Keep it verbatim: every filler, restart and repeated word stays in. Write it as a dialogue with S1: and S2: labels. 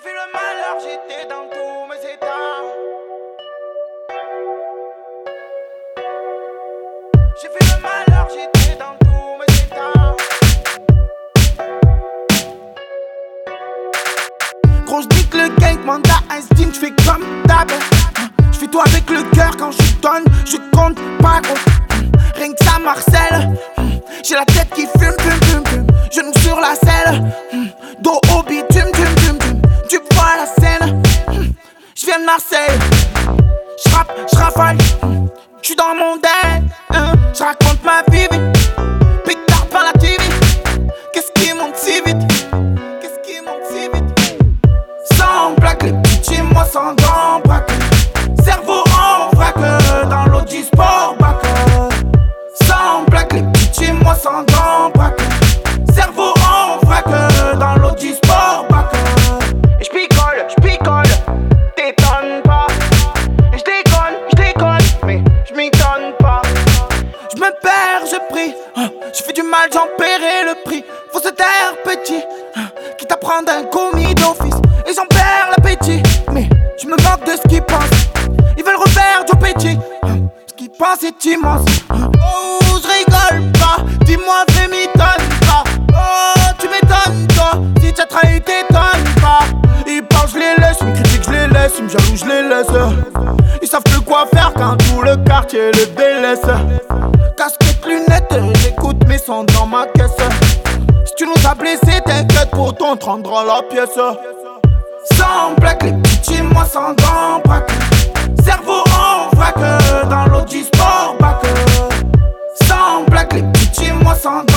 S1: vu le malheur, j'étais dans tous mes états. J'ai vu le malheur, j'étais dans tous mes états. Gros, j'dis que le gang mandat instinct, j'fais comme d'hab. J'fais tout avec le cœur quand je donne, je compte pas gros. Rien que ça Marcel, j'ai la tête qui fume, fume, fume, fume. Genoux sur la selle, dos au bitume, tum, tum, tum. Tu vois la scène, j'viens de Marseille. J'rappe, j'rafale, j'suis dans mon dé. J'raconte ma vie vite, pétard par la T V. Qu'est-ce qui monte si vite? Qu'est-ce qui monte si vite? Sans blague, les petits chez moi sans gants, braque. Cerveau en vrac, dans l'eau du sport, bac. Sans blague, les petits chez moi sans gants, braque. Cerveau en vrac, dans l'eau du sport, bac. Et j'picole, j'picole, t'étonnes pas. Et j'déconne, j'déconne, mais j'm'étonne pas. J'me perds, je prie, j'fais du mal, j'en paierai le prix. Faut se taire petit, quitte à prendre un commis d'office. Et j'en perds l'appétit, mais j'me moque de ce qu'ils pensent. Ils veulent refaire du petit, ce qu'ils pensent est immense. Oh, j'rigole pas, dis-moi fais m'étonne pas. Oh, tu m'étonnes toi, si t'as trahi t'étonnes pas. Ils parlent, j'les laisse, ils me critiquent, j'les laisse, ils me jalousent, j'les laisse. Ils savent plus quoi faire quand tout le quartier les délaisse. Casquette, lunettes, j'écoute mes sons dans ma caisse. Si tu nous as blessés, t'inquiète, pourtant on te rendra la pièce. Sans blague, les petits chez moi sans gants, braque. Cerveau en vrac, dans l'eau du sport, bac. Sans blague, les petits chez moi sans gants.